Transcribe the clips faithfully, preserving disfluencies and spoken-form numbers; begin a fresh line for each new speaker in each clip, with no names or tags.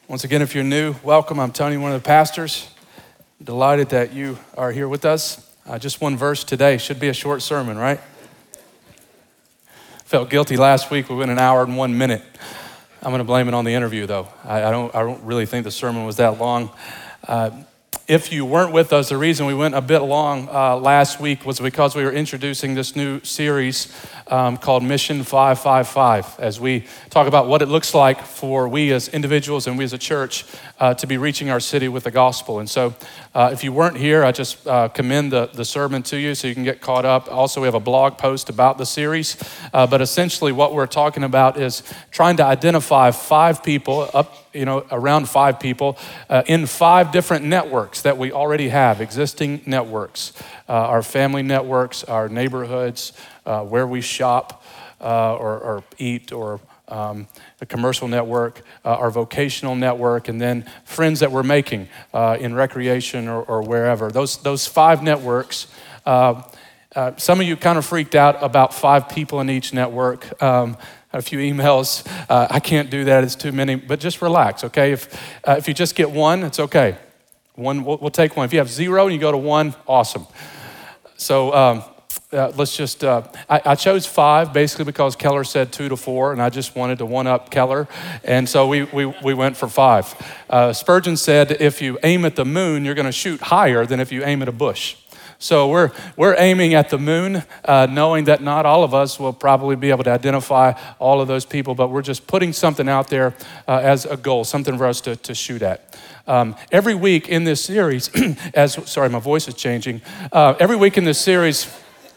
Once again, if you're new, welcome. I'm Tony, one of the pastors. Delighted that you are here with us. Uh, just one verse today. Should be a short sermon, right? Felt guilty last week. We went an hour and one minute. I'm going to blame it on the interview, though. I, I don't. I don't really think the sermon was that long. Uh, If you weren't with us, the reason we went a bit long uh, last week was because we were introducing this new series um, called Mission five five five, as we talk about what it looks like for we as individuals and we as a church uh, to be reaching our city with the gospel. And so uh, if you weren't here, I just uh, commend the, the sermon to you so you can get caught up. Also, we have a blog post about the series. Uh, but essentially what we're talking about is trying to identify five people, up, you know, around five people uh, in five different networks that we already have, existing networks, uh, our family networks, our neighborhoods, uh, where we shop uh, or, or eat, or um, the commercial network, uh, our vocational network, and then friends that we're making uh, in recreation or, or wherever. Those, those five networks, uh, uh, some of you kind of freaked out about five people in each network. Um, a few emails, uh, I can't do that, it's too many, but just relax, okay? If, uh, if you just get one, it's okay. One, we'll, we'll take one. If you have zero and you go to one, awesome. So um, uh, let's just, uh, I, I chose five basically because Keller said two to four, and I just wanted to one-up Keller, and so we, we, we went for five. Uh, Spurgeon said, if you aim at the moon, you're gonna shoot higher than if you aim at a bush. So we're we're aiming at the moon, uh, knowing that not all of us will probably be able to identify all of those people, but we're just putting something out there uh, as a goal, something for us to, to shoot at. Um, every week in this series, as sorry, my voice is changing. Uh, every week in this series,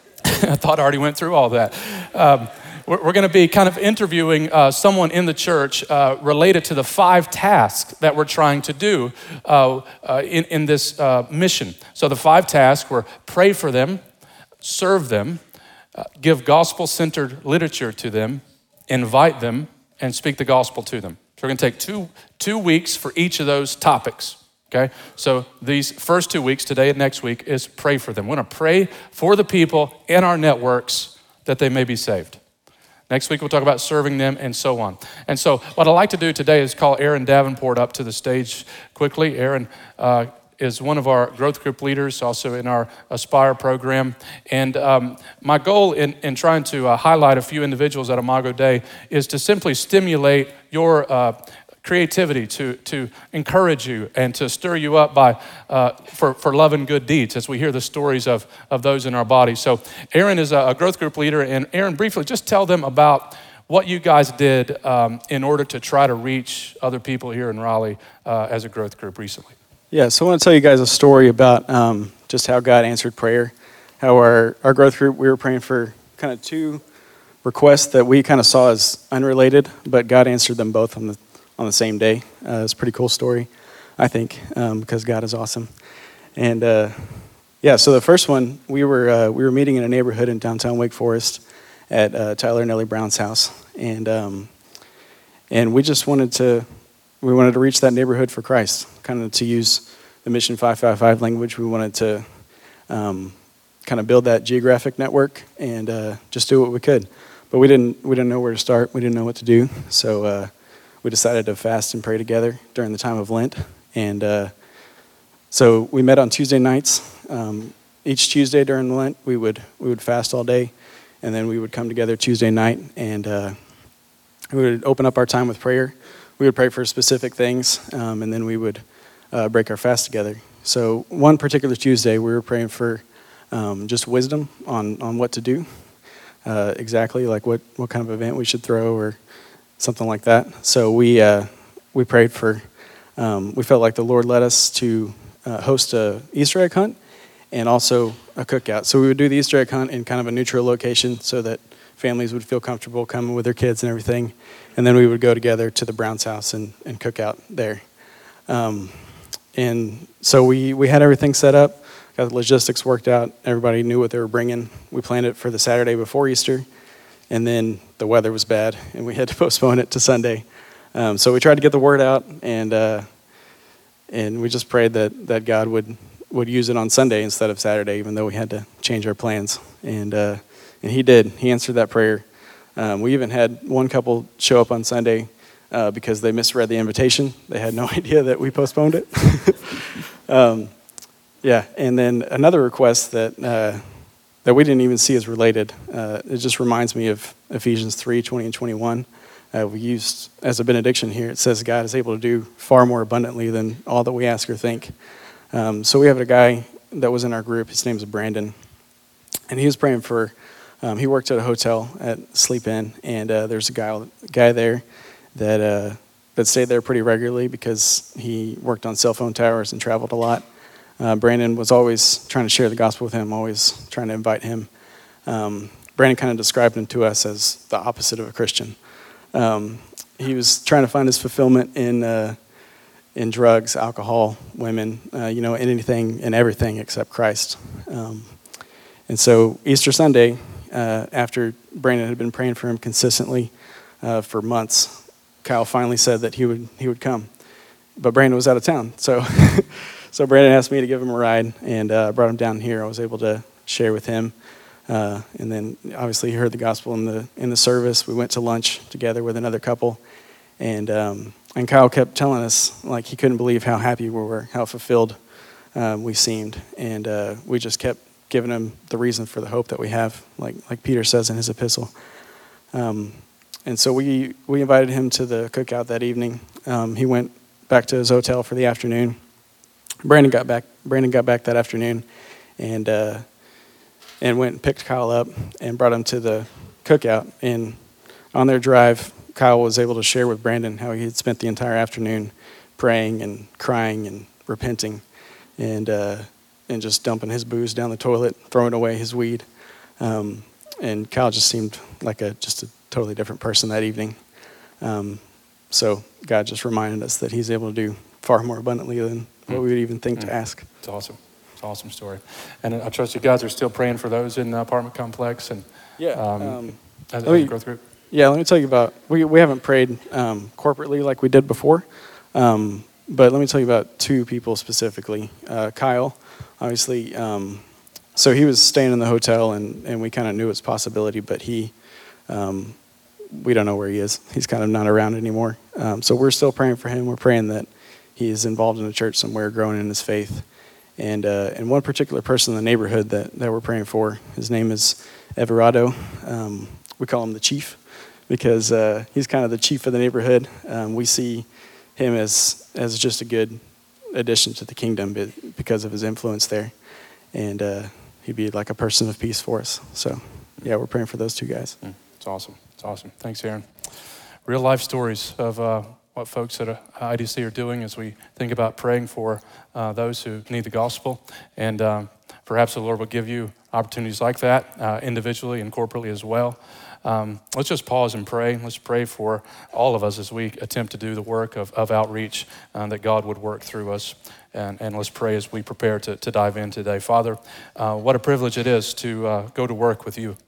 I thought I already went through all that. Um, we're we're going to be kind of interviewing uh, someone in the church uh, related to the five tasks that we're trying to do uh, uh, in, in this uh, mission. So the five tasks were pray for them, serve them, uh, give gospel-centered literature to them, invite them, and speak the gospel to them. So we're going to take two, two weeks for each of those topics, okay? So these first two weeks, today and next week, is pray for them. We're going to pray for the people in our networks that they may be saved. Next week, we'll talk about serving them and so on. And so what I'd like to do today is call Aaron Davenport up to the stage quickly. Aaron uh, is one of our growth group leaders, also in our Aspire program. And um, my goal in, in trying to uh, highlight a few individuals at Imago Day is to simply stimulate your uh, creativity, to to encourage you and to stir you up by uh, for for love and good deeds as we hear the stories of of those in our body. So Aaron is a, a growth group leader, and Aaron, briefly, just tell them about what you guys did um, in order to try to reach other people here in Raleigh uh, as a growth group recently.
Yeah, so I want to tell you guys a story about um, just how God answered prayer. How our our growth group, we were praying for kind of two requests that we kind of saw as unrelated, but God answered them both on the on the same day. Uh, it's a pretty cool story, I think, um, because God is awesome. And uh, yeah, so the first one, we were uh, we were meeting in a neighborhood in downtown Wake Forest at uh, Tyler and Ellie Brown's house, and um, and we just wanted to we wanted to reach that neighborhood for Christ, kind of to use the Mission five five five language. We wanted to um, kind of build that geographic network and uh, just do what we could, but we didn't we didn't know where to start. We didn't know what to do, so. Uh, We decided to fast and pray together during the time of Lent. And uh, so we met on Tuesday nights. Um, each Tuesday during Lent, we would we would fast all day. And then we would come together Tuesday night, and uh, we would open up our time with prayer. We would pray for specific things, um, and then we would uh, break our fast together. So one particular Tuesday, we were praying for um, just wisdom on, on what to do, uh, exactly, like what, what kind of event we should throw or something like that. So we uh, we prayed for, um, we felt like the Lord led us to uh, host a Easter egg hunt and also a cookout. So we would do the Easter egg hunt in kind of a neutral location so that families would feel comfortable coming with their kids and everything. And then we would go together to the Brown's house and, and cook out there. Um, and so we, we had everything set up, got the logistics worked out. Everybody knew what they were bringing. We planned it for the Saturday before Easter. And then the weather was bad, and we had to postpone it to Sunday. Um, so we tried to get the word out, and uh, and we just prayed that, that God would, would use it on Sunday instead of Saturday, even though we had to change our plans. And uh, and He did. He answered that prayer. Um, we even had one couple show up on Sunday uh, because they misread the invitation. They had no idea that we postponed it. um, yeah, and then another request that uh, that we didn't even see as related. Uh, it just reminds me of Ephesians three, twenty and twenty-one. Uh, we used as a benediction here. It says God is able to do far more abundantly than all that we ask or think. Um, so we have a guy that was in our group. His name's Brandon, and he was praying for. Um, he worked at a hotel at Sleep Inn, and uh, there's a guy guy there that uh, that stayed there pretty regularly because he worked on cell phone towers and traveled a lot. Uh, Brandon was always trying to share the gospel with him, always trying to invite him. Um, Brandon kind of described him to us as the opposite of a Christian. Um, he was trying to find his fulfillment in uh, in drugs, alcohol, women, uh, you know, in anything and everything except Christ. Um, and so Easter Sunday, uh, after Brandon had been praying for him consistently uh, for months, Kyle finally said that he would he would come, but Brandon was out of town. So, so Brandon asked me to give him a ride, and uh, brought him down here. I was able to share with him, uh, and then obviously he heard the gospel in the in the service. We went to lunch together with another couple, and um, and Kyle kept telling us like he couldn't believe how happy we were, how fulfilled um, we seemed, and uh, we just kept giving him the reason for the hope that we have, like like Peter says in his epistle. Um, And so we, we invited him to the cookout that evening. Um, he went back to his hotel for the afternoon. Brandon got back. Brandon got back that afternoon, and uh, and went and picked Kyle up and brought him to the cookout. And on their drive, Kyle was able to share with Brandon how he had spent the entire afternoon praying and crying and repenting, and uh, and just dumping his booze down the toilet, throwing away his weed. Um, and Kyle just seemed like a just a totally different person that evening. Um, so God just reminded us that he's able to do far more abundantly than what we would even think mm. to ask.
It's awesome. It's an awesome story. And I trust you guys are still praying for those in the apartment complex and
yeah,
um,
um,
as
a
growth group.
Yeah, let me tell you about, we, we haven't prayed um, corporately like we did before, um, but let me tell you about two people specifically. Uh, Kyle, obviously, um, so he was staying in the hotel, and, and we kind of knew its possibility, but he, Um, we don't know where he is. He's kind of not around anymore. Um, so we're still praying for him. We're praying that he is involved in a church somewhere, growing in his faith. And uh, and one particular person in the neighborhood that, that we're praying for, his name is Everardo. Um, we call him the chief because uh, he's kind of the chief of the neighborhood. Um, we see him as as just a good addition to the kingdom because of his influence there. And uh, he'd be like a person of peace for us. So yeah, we're praying for those two guys.
Mm. It's awesome. It's awesome. Thanks, Aaron. Real life stories of uh, what folks at I D C are doing as we think about praying for uh, those who need the gospel. And um, perhaps the Lord will give you opportunities like that uh, individually and corporately as well. Um, let's just pause and pray. Let's pray for all of us as we attempt to do the work of, of outreach, uh, that God would work through us. And, and let's pray as we prepare to, to dive in today. Father, uh, what a privilege it is to uh, go to work with you.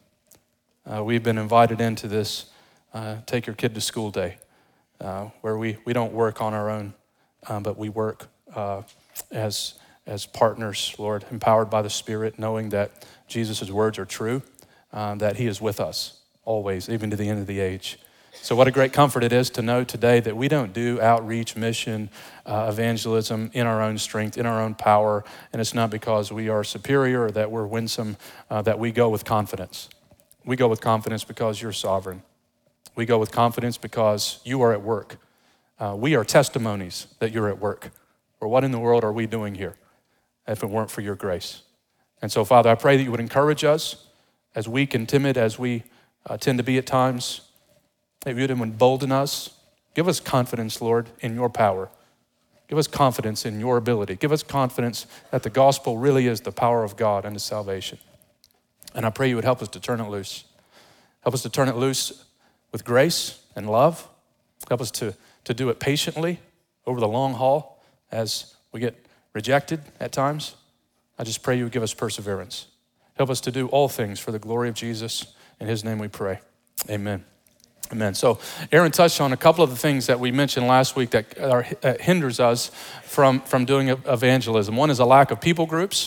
Uh, we've been invited into this uh, Take Your Kid to School Day, uh, where we, we don't work on our own, um, but we work uh, as as partners, Lord, empowered by the Spirit, knowing that Jesus' words are true, uh, that he is with us always, even to the end of the age. So what a great comfort it is to know today that we don't do outreach, mission, uh, evangelism in our own strength, in our own power, and it's not because we are superior or that we're winsome, uh, that we go with confidence. We go with confidence because you're sovereign. We go with confidence because you are at work. Uh, we are testimonies that you're at work. Or what in the world are we doing here if it weren't for your grace? And so, Father, I pray that you would encourage us, as weak and timid as we uh, tend to be at times, that you would embolden us. Give us confidence, Lord, in your power. Give us confidence in your ability. Give us confidence that the gospel really is the power of God unto salvation. And I pray you would help us to turn it loose. Help us to turn it loose with grace and love. Help us to, to do it patiently over the long haul as we get rejected at times. I just pray you would give us perseverance. Help us to do all things for the glory of Jesus. In his name we pray. Amen. Amen. So Aaron touched on a couple of the things that we mentioned last week that are, uh, hinders us from, from doing evangelism. One is a lack of people groups.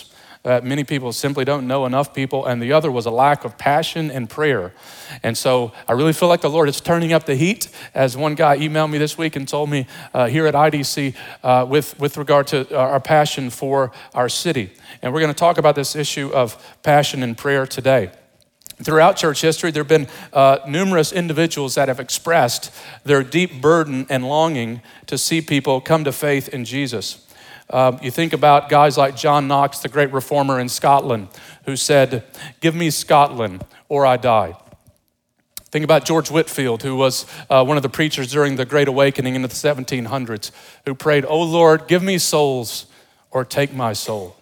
Uh, many people simply don't know enough people, and the other was a lack of passion and prayer. And so I really feel like the Lord is turning up the heat, as one guy emailed me this week and told me uh, here at I D C uh, with, with regard to our passion for our city. And we're going to talk about this issue of passion and prayer today. Throughout church history, there have been uh, numerous individuals that have expressed their deep burden and longing to see people come to faith in Jesus. Uh, you think about guys like John Knox, the great reformer in Scotland, who said, "Give me Scotland or I die." Think about George Whitefield, who was uh, one of the preachers during the Great Awakening in the seventeen hundreds, who prayed, "Oh Lord, give me souls or take my soul."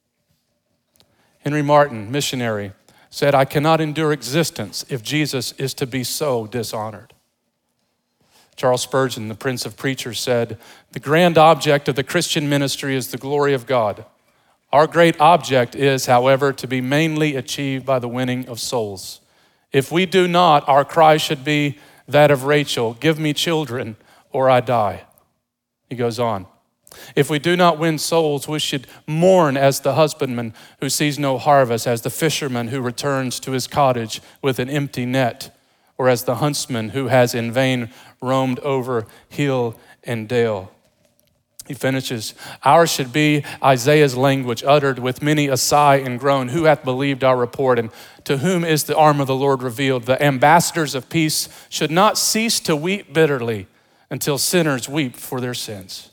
Henry Martin, missionary, said, "I cannot endure existence if Jesus is to be so dishonored." Charles Spurgeon, the Prince of Preachers, said, "The grand object of the Christian ministry is the glory of God. Our great object is, however, to be mainly achieved by the winning of souls. If we do not, our cry should be that of Rachel, 'Give me children or I die.'" He goes on, "If we do not win souls, we should mourn as the husbandman who sees no harvest, as the fisherman who returns to his cottage with an empty net, or as the huntsman who has in vain roamed over hill and dale." He finishes, "Ours should be Isaiah's language, uttered with many a sigh and groan. Who hath believed our report, and to whom is the arm of the Lord revealed? The ambassadors of peace should not cease to weep bitterly until sinners weep for their sins."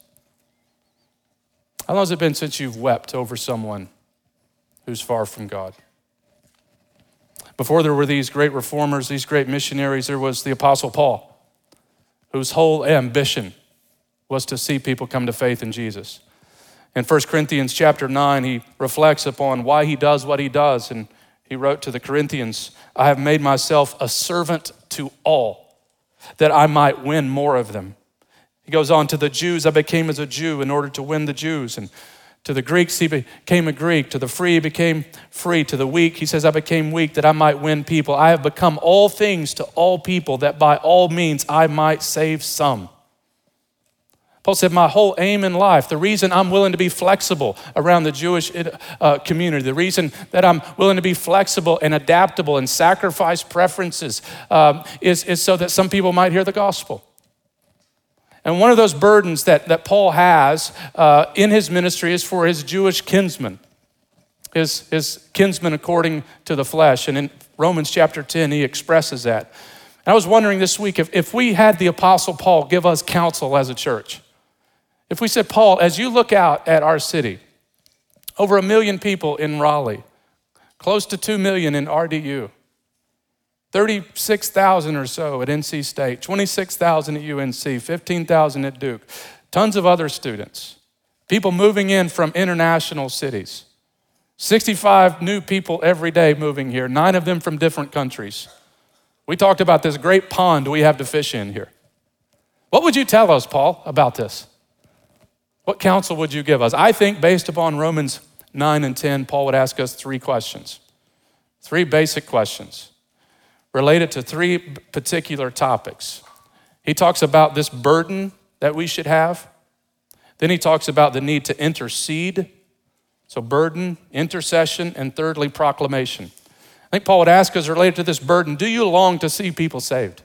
How long has it been since you've wept over someone who's far from God? Before there were these great reformers, these great missionaries, there was the Apostle Paul, whose whole ambition was to see people come to faith in Jesus. In First Corinthians chapter nine, he reflects upon why he does what he does. And he wrote to the Corinthians, "I have made myself a servant to all, that I might win more of them." He goes on, "To the Jews I became as a Jew in order to win the Jews. And to the Greeks he became a Greek. To the free he became free. To the weak, he says, I became weak that I might win people. I have become all things to all people, that by all means I might save some." Paul said, my whole aim in life, the reason I'm willing to be flexible around the Jewish uh, community, the reason that I'm willing to be flexible and adaptable and sacrifice preferences um, is, is so that some people might hear the gospel. And one of those burdens that, that Paul has uh, in his ministry is for his Jewish kinsmen, his, his kinsmen according to the flesh. And in Romans chapter ten, he expresses that. And I was wondering this week, if, if we had the Apostle Paul give us counsel as a church, if we said, Paul, as you look out at our city, over a million people in Raleigh, close to two million in R D U, thirty-six thousand or so at N C State, twenty-six thousand at U N C, fifteen thousand at Duke, tons of other students, people moving in from international cities, sixty-five new people every day moving here, nine of them from different countries. We talked about this great pond we have to fish in here. What would you tell us, Paul, about this? What counsel would you give us? I think based upon Romans nine and ten, Paul would ask us three questions, three basic questions related to three particular topics. He talks about this burden that we should have. Then he talks about the need to intercede. So burden, intercession, and thirdly, proclamation. I think Paul would ask us related to this burden, do you long to see people saved?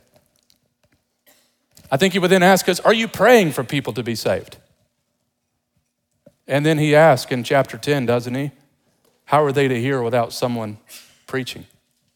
I think he would then ask us, are you praying for people to be saved? And then he asks in chapter ten, doesn't he? How are they to hear without someone preaching?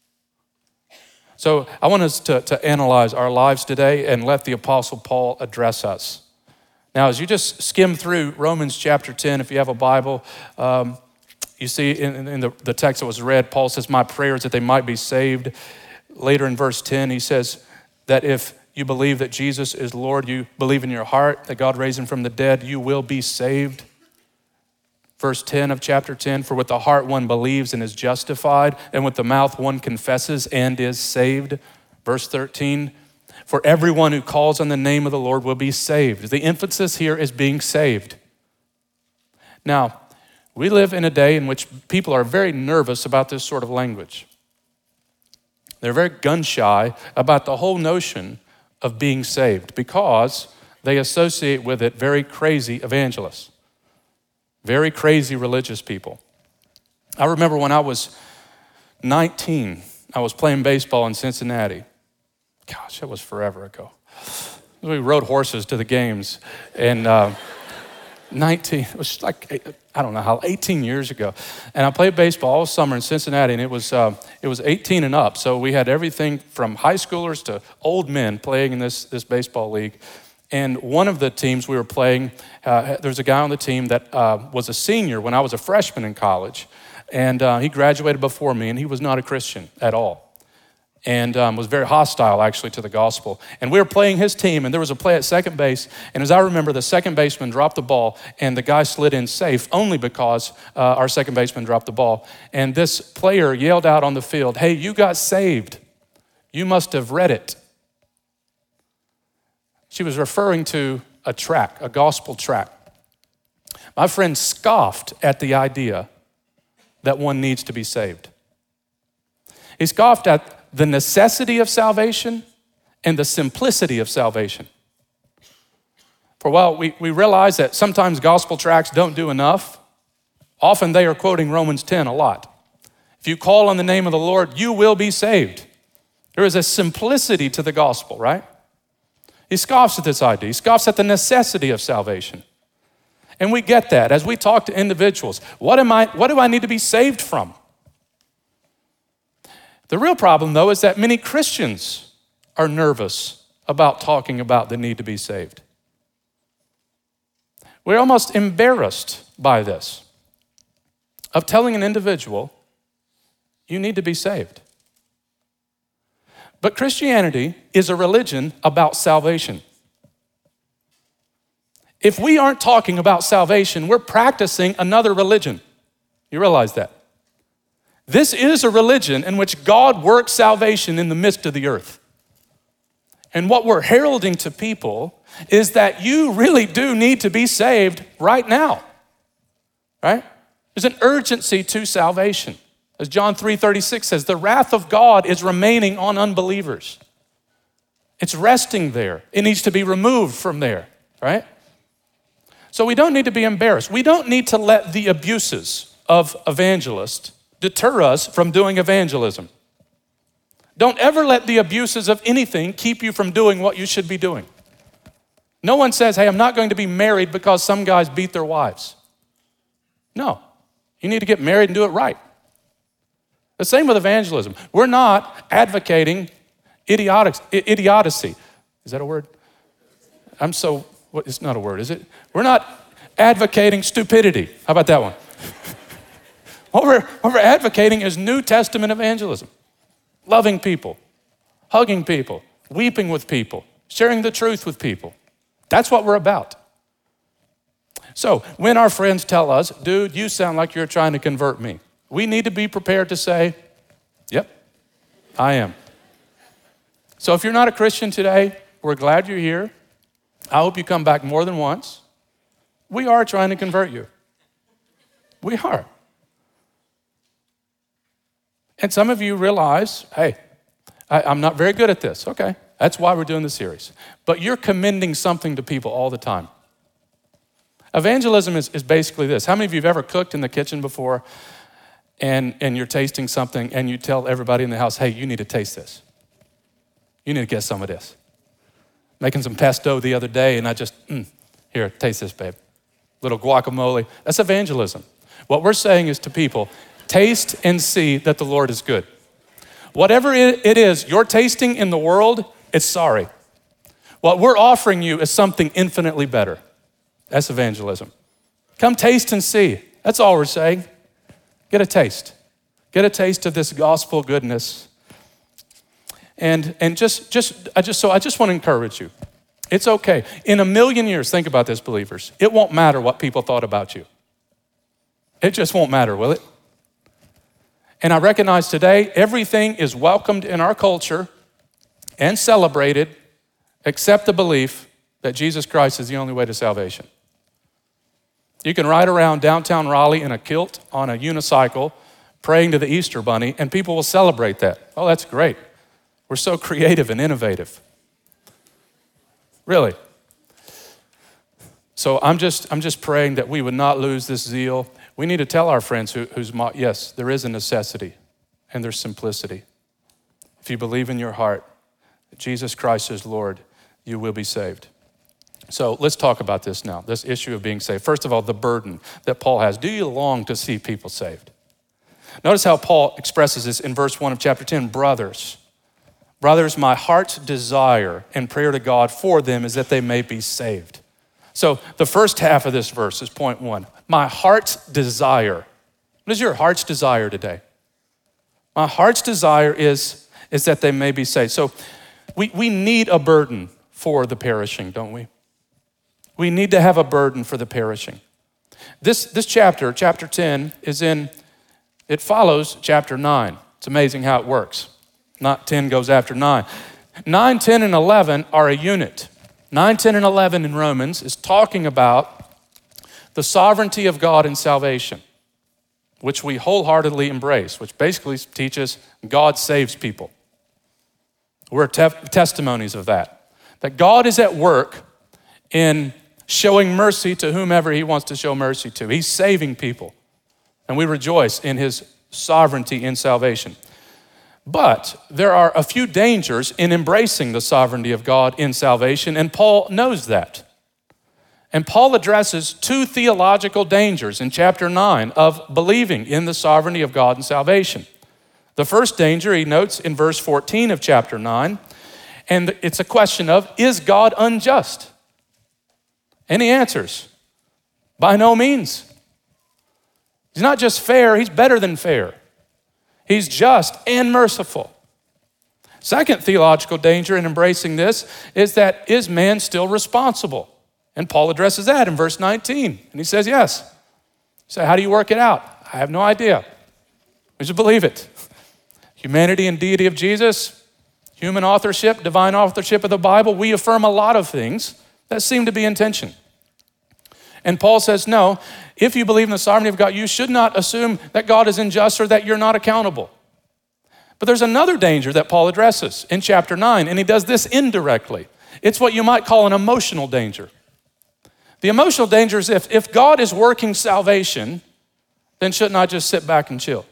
So I want us to, to analyze our lives today and let the Apostle Paul address us. Now, as you just skim through Romans chapter ten, if you have a Bible, um, you see in, in the, the text that was read, Paul says, my prayer is that they might be saved. Later in verse ten, he says that if you believe that Jesus is Lord, you believe in your heart that God raised him from the dead, you will be saved. Verse ten of chapter ten, for with the heart one believes and is justified, and with the mouth one confesses and is saved. Verse thirteen, for everyone who calls on the name of the Lord will be saved. The emphasis here is being saved. Now, we live in a day in which people are very nervous about this sort of language. They're very gun shy about the whole notion of being saved because they associate with it very crazy evangelists. Very crazy religious people. I remember when I was nineteen, I was playing baseball in Cincinnati. Gosh, that was forever ago. We rode horses to the games, and uh, nineteen, it was like, I don't know how, eighteen years ago. And I played baseball all summer in Cincinnati, and it was uh, it was eighteen and up. So we had everything from high schoolers to old men playing in this, this baseball league. And one of the teams we were playing, uh, there was a guy on the team that uh, was a senior when I was a freshman in college. And uh, he graduated before me, and he was not a Christian at all. And um, was very hostile, actually, to the gospel. And we were playing his team, and there was a play at second base. And as I remember, the second baseman dropped the ball, and the guy slid in safe only because uh, our second baseman dropped the ball. And this player yelled out on the field, "Hey, you got saved. You must have read it." She was referring to a tract, a gospel tract. My friend scoffed at the idea that one needs to be saved. He scoffed at the necessity of salvation and the simplicity of salvation. For while we, we realize that sometimes gospel tracts don't do enough, often they are quoting Romans ten a lot. If you call on the name of the Lord, you will be saved. There is a simplicity to the gospel, right? He scoffs at this idea. He scoffs at the necessity of salvation. And we get that as we talk to individuals. What am I, what do I need to be saved from? The real problem, though, is that many Christians are nervous about talking about the need to be saved. We're almost embarrassed by this, of telling an individual, you need to be saved. But Christianity is a religion about salvation. If we aren't talking about salvation, we're practicing another religion. You realize that? This is a religion in which God works salvation in the midst of the earth. And what we're heralding to people is that you really do need to be saved right now, right? There's an urgency to salvation. As John three thirty-six says, the wrath of God is remaining on unbelievers. It's resting there. It needs to be removed from there, right? So we don't need to be embarrassed. We don't need to let the abuses of evangelists deter us from doing evangelism. Don't ever let the abuses of anything keep you from doing what you should be doing. No one says, hey, I'm not going to be married because some guys beat their wives. No, you need to get married and do it right. The same with evangelism. We're not advocating idiotic, idiocy. Is that a word? I'm so, what, it's not a word, is it? We're not advocating stupidity. How about that one? What we're, what we're advocating is New Testament evangelism. Loving people, hugging people, weeping with people, sharing the truth with people. That's what we're about. So when our friends tell us, dude, you sound like you're trying to convert me, we need to be prepared to say, yep, I am. So if you're not a Christian today, we're glad you're here. I hope you come back more than once. We are trying to convert you. We are. And some of you realize, hey, I, I'm not very good at this. Okay, that's why we're doing the series. But you're commending something to people all the time. Evangelism is, is basically this. How many of you have ever cooked in the kitchen before and, and you're tasting something and you tell everybody in the house, hey, you need to taste this. You need to get some of this. Making some pesto the other day and I just, mm, here, taste this, babe. Little guacamole. That's evangelism. What we're saying is to people, taste and see that the Lord is good. Whatever it is you're tasting in the world, it's sorry. What we're offering you is something infinitely better. That's evangelism. Come taste and see. That's all we're saying. Get a taste. Get a taste of this gospel goodness. And, and just, just, I just, so I just want to encourage you. It's okay. In a million years, think about this, believers. It won't matter what people thought about you. It just won't matter, will it? And I recognize today, everything is welcomed in our culture and celebrated except the belief that Jesus Christ is the only way to salvation. You can ride around downtown Raleigh in a kilt on a unicycle praying to the Easter Bunny and people will celebrate that. Oh, that's great. We're so creative and innovative. Really. So I'm just, I'm just praying that we would not lose this zeal. We need to tell our friends who, who's, mo- yes, there is a necessity and there's simplicity. If you believe in your heart that Jesus Christ is Lord, you will be saved. So let's talk about this now, this issue of being saved. First of all, the burden that Paul has. Do you long to see people saved? Notice how Paul expresses this in verse one of chapter ten. Brothers, brothers, my heart's desire and prayer to God for them is that they may be saved. So the first half of this verse is point one. My heart's desire. What is your heart's desire today? My heart's desire is, is that they may be saved. So we, we need a burden for the perishing, don't we? We need to have a burden for the perishing. This, this chapter, chapter ten, is in, it follows chapter nine. It's amazing how it works. Not ten goes after nine. nine, ten, and eleven are a unit. nine, ten, and eleven in Romans is talking about the sovereignty of God in salvation, which we wholeheartedly embrace, which basically teaches God saves people. We're te- testimonies of that. That God is at work in showing mercy to whomever he wants to show mercy to. He's saving people. And we rejoice in his sovereignty in salvation. But there are a few dangers in embracing the sovereignty of God in salvation, and Paul knows that. And Paul addresses two theological dangers in chapter nine of believing in the sovereignty of God in salvation. The first danger he notes in verse fourteen of chapter nine, and it's a question of, is God unjust? And he answers, by no means. He's not just fair, he's better than fair. He's just and merciful. Second theological danger in embracing this is that, is man still responsible? And Paul addresses that in verse nineteen. And he says, yes. You say, how do you work it out? I have no idea. We just believe it. Humanity and deity of Jesus, human authorship, divine authorship of the Bible, we affirm a lot of things that seem to be in tension. And Paul says, no, if you believe in the sovereignty of God, you should not assume that God is unjust or that you're not accountable. But there's another danger that Paul addresses in chapter nine, and he does this indirectly. It's what you might call an emotional danger. The emotional danger is if, if God is working salvation, then shouldn't I just sit back and chill?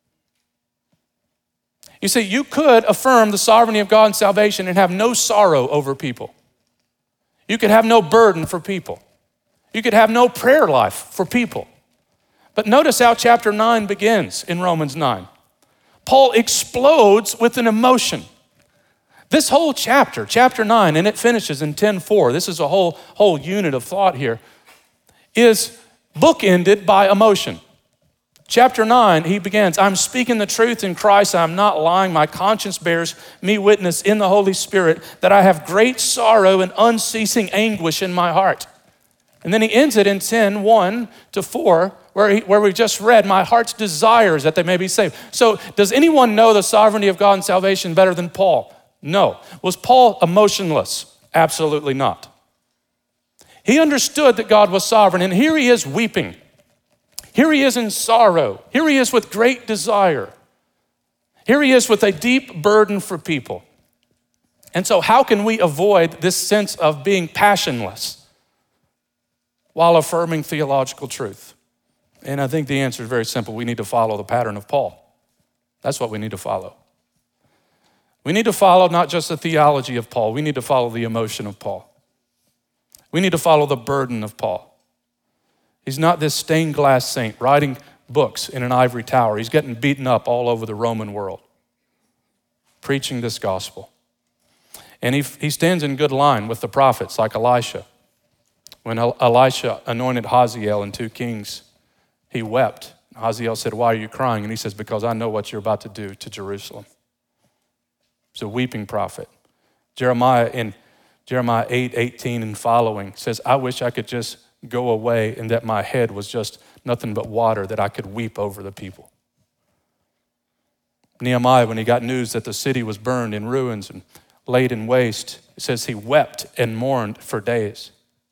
You see, you could affirm the sovereignty of God in salvation and have no sorrow over people. You could have no burden for people. You could have no prayer life for people. But notice how chapter nine begins in Romans nine. Paul explodes with an emotion. This whole chapter, chapter nine, and it finishes in ten four, this is a whole, whole unit of thought here, is bookended by emotion. Chapter nine, he begins, I'm speaking the truth in Christ, I'm not lying. My conscience bears me witness in the Holy Spirit that I have great sorrow and unceasing anguish in my heart. And then he ends it in ten, one to four, where, he, where we just read, my heart's desires that they may be saved. So does anyone know the sovereignty of God and salvation better than Paul? No. Was Paul emotionless? Absolutely not. He understood that God was sovereign, and here he is weeping. Here he is in sorrow. Here he is with great desire. Here he is with a deep burden for people. And so how can we avoid this sense of being passionless while affirming theological truth? And I think the answer is very simple. We need to follow the pattern of Paul. That's what we need to follow. We need to follow not just the theology of Paul, we need to follow the emotion of Paul. We need to follow the burden of Paul. He's not this stained glass saint writing books in an ivory tower. He's getting beaten up all over the Roman world, preaching this gospel. And he, he stands in good line with the prophets like Elisha. When Elisha anointed Hazael in two Kings, he wept. Hazael said, why are you crying? And he says, because I know what you're about to do to Jerusalem. He's a weeping prophet. Jeremiah in Jeremiah eight, eighteen and following says, I wish I could just go away and that my head was just nothing but water, that I could weep over the people. Nehemiah, when he got news that the city was burned in ruins and laid in waste, it says he wept and mourned for days.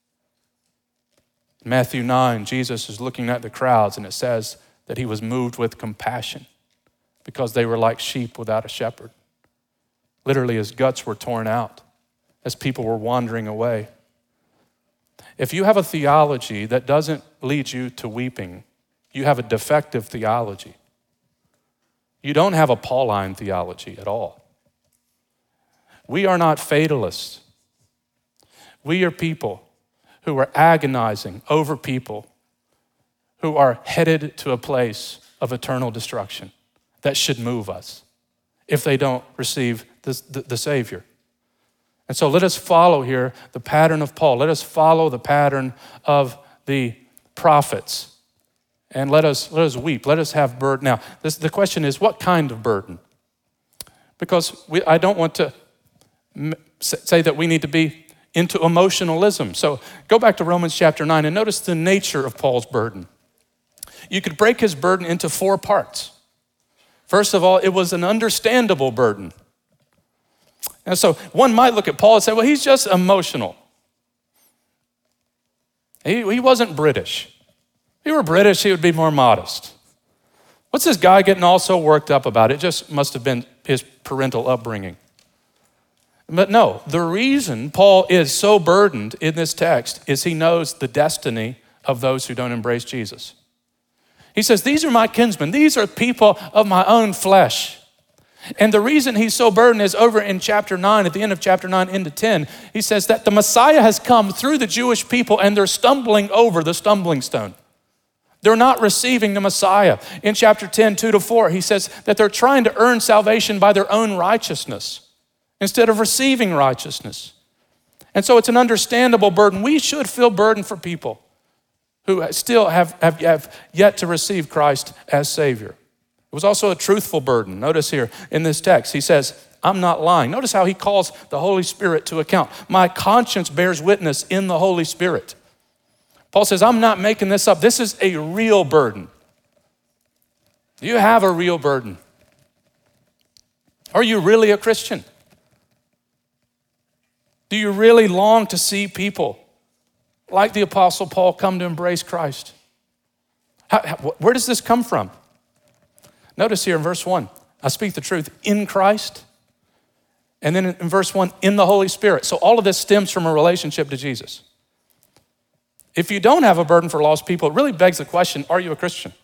Matthew nine, Jesus is looking at the crowds and it says that he was moved with compassion because they were like sheep without a shepherd. Literally, his guts were torn out as people were wandering away. If you have a theology that doesn't lead you to weeping, You have a defective theology. You don't have a Pauline theology at all. We are not fatalists. We are people who are agonizing over people who are headed to a place of eternal destruction that should move us if they don't receive the, the, the Savior. And so let us follow here the pattern of Paul. Let us follow the pattern of the prophets. And let us, let us weep. Let us have burden. Now, this, the question is, what kind of burden? Because we, I don't want to m- say that we need to be into emotionalism. So go back to Romans chapter nine and notice the nature of Paul's burden. You could break his burden into four parts. First of all, it was an understandable burden. And so one might look at Paul and say, well, he's just emotional. He, he wasn't British. If he were British, he would be more modest. What's this guy getting all so worked up about? It just must have been his parental upbringing. But no, the reason Paul is so burdened in this text is he knows the destiny of those who don't embrace Jesus. He says, these are my kinsmen. These are people of my own flesh. And the reason he's so burdened is over in chapter nine, at the end of chapter nine into ten, he says that the Messiah has come through the Jewish people and they're stumbling over the stumbling stone. They're not receiving the Messiah. In chapter ten, two to four, he says that they're trying to earn salvation by their own righteousness instead of receiving righteousness. And so it's an understandable burden. We should feel burdened for people who still have, have, have yet to receive Christ as Savior. It was also a truthful burden. Notice here in this text, he says, I'm not lying. Notice how he calls the Holy Spirit to account. My conscience bears witness in the Holy Spirit. Paul says, I'm not making this up. This is a real burden. You have a real burden. Are you really a Christian? Do you really long to see people like the Apostle Paul come to embrace Christ? How, how, where does this come from? Notice here in verse one, I speak the truth in Christ. And then in verse one, in the Holy Spirit. So all of this stems from a relationship to Jesus. If you don't have a burden for lost people, it really begs the question, are you a Christian?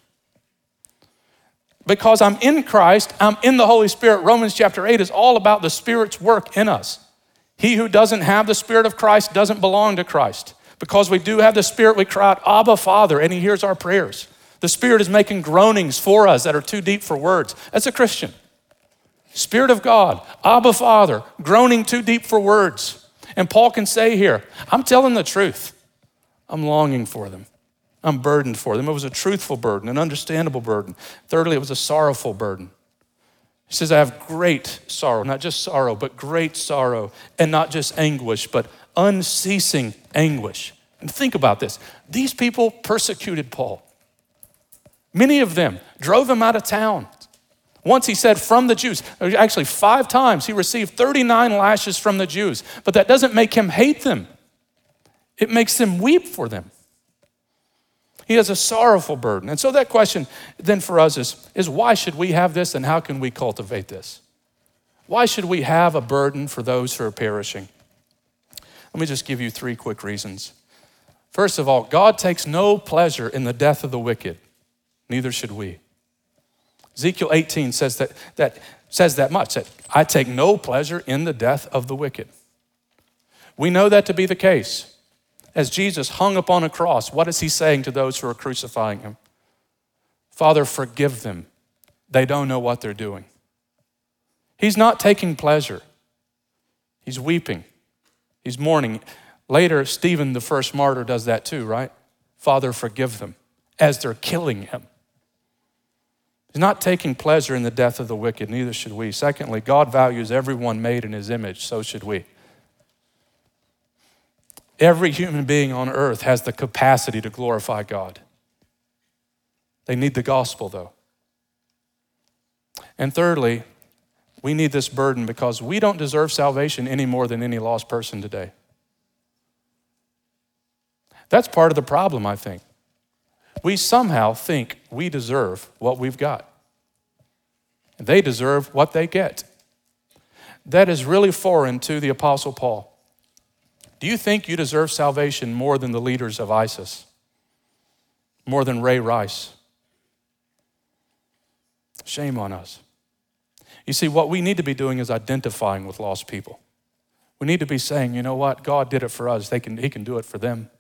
Because I'm in Christ, I'm in the Holy Spirit. Romans chapter eight is all about the Spirit's work in us. He who doesn't have the Spirit of Christ doesn't belong to Christ. Because we do have the Spirit, we cry out, Abba, Father, and he hears our prayers. The Spirit is making groanings for us that are too deep for words. That's a Christian. Spirit of God, Abba, Father, groaning too deep for words. And Paul can say here, I'm telling the truth. I'm longing for them. I'm burdened for them. It was a truthful burden, an understandable burden. Thirdly, it was a sorrowful burden. He says, I have great sorrow, not just sorrow, but great sorrow, and not just anguish, but unceasing anguish. And think about this. These people persecuted Paul. Many of them drove him out of town. Once he said from the Jews, actually five times he received thirty-nine lashes from the Jews, but that doesn't make him hate them. It makes him weep for them. He has a sorrowful burden. And so that question then for us is, is why should we have this and how can we cultivate this? Why should we have a burden for those who are perishing? Let me just give you three quick reasons. First of all, God takes no pleasure in the death of the wicked. Neither should we. Ezekiel eighteen says that, that, says that much, that I take no pleasure in the death of the wicked. We know that to be the case. As Jesus hung upon a cross, what is he saying to those who are crucifying him? Father, forgive them. They don't know what they're doing. He's not taking pleasure. He's weeping. He's mourning. Later, Stephen, the first martyr, does that too, right? Father, forgive them as they're killing him. He's not taking pleasure in the death of the wicked, neither should we. Secondly, God values everyone made in his image, so should we. Every human being on earth has the capacity to glorify God. They need the gospel, though. And thirdly, we need this burden because we don't deserve salvation any more than any lost person today. That's part of the problem, I think. We somehow think we deserve what we've got. They deserve what they get. That is really foreign to the Apostle Paul. Do you think you deserve salvation more than the leaders of ISIS? More than Ray Rice? Shame on us. You see, what we need to be doing is identifying with lost people. We need to be saying, you know what? God did it for us. They can, he can do it for them.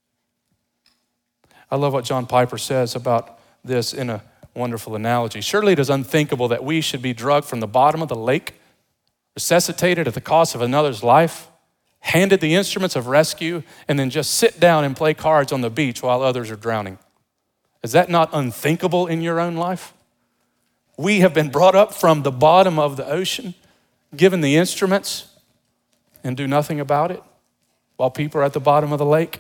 I love what John Piper says about this in a wonderful analogy. Surely it is unthinkable that we should be drugged from the bottom of the lake, resuscitated at the cost of another's life, handed the instruments of rescue, and then just sit down and play cards on the beach while others are drowning. Is that not unthinkable in your own life? We have been brought up from the bottom of the ocean, given the instruments, and do nothing about it while people are at the bottom of the lake.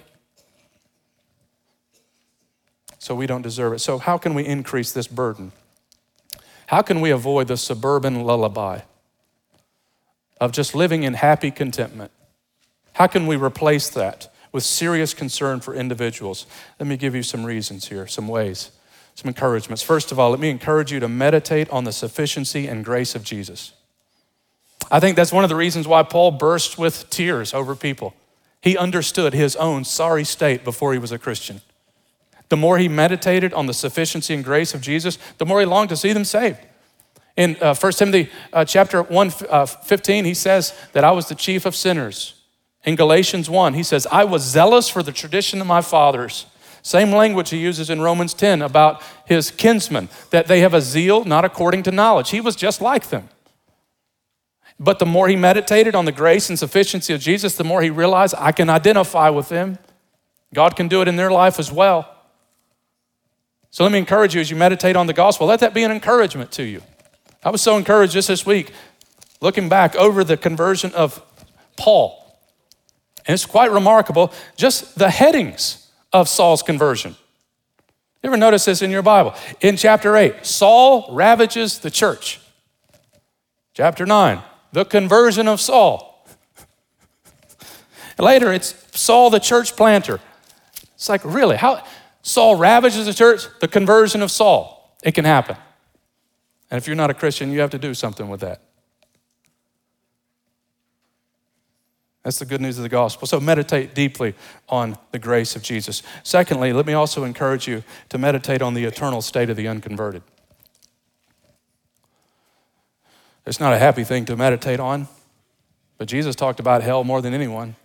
So we don't deserve it. So how can we increase this burden? How can we avoid the suburban lullaby of just living in happy contentment? How can we replace that with serious concern for individuals? Let me give you some reasons here, some ways, some encouragements. First of all, let me encourage you to meditate on the sufficiency and grace of Jesus. I think that's one of the reasons why Paul burst with tears over people. He understood his own sorry state before he was a Christian. The more he meditated on the sufficiency and grace of Jesus, the more he longed to see them saved. In uh, First Timothy uh, chapter one, uh, fifteen, he says that I was the chief of sinners. In Galatians one, he says, I was zealous for the tradition of my fathers. Same language he uses in Romans ten about his kinsmen, that they have a zeal not according to knowledge. He was just like them. But the more he meditated on the grace and sufficiency of Jesus, the more he realized I can identify with them. God can do it in their life as well. So let me encourage you as you meditate on the gospel, let that be an encouragement to you. I was so encouraged just this week, looking back over the conversion of Paul. And it's quite remarkable, just the headings of Saul's conversion. You ever notice this in your Bible? In chapter eight, Saul ravages the church. Chapter nine, the conversion of Saul. Later, it's Saul the church planter. It's like, really, how? Saul ravages the church, the conversion of Saul. It can happen. And if you're not a Christian, you have to do something with that. That's the good news of the gospel. So meditate deeply on the grace of Jesus. Secondly, let me also encourage you to meditate on the eternal state of the unconverted. It's not a happy thing to meditate on, but Jesus talked about hell more than anyone.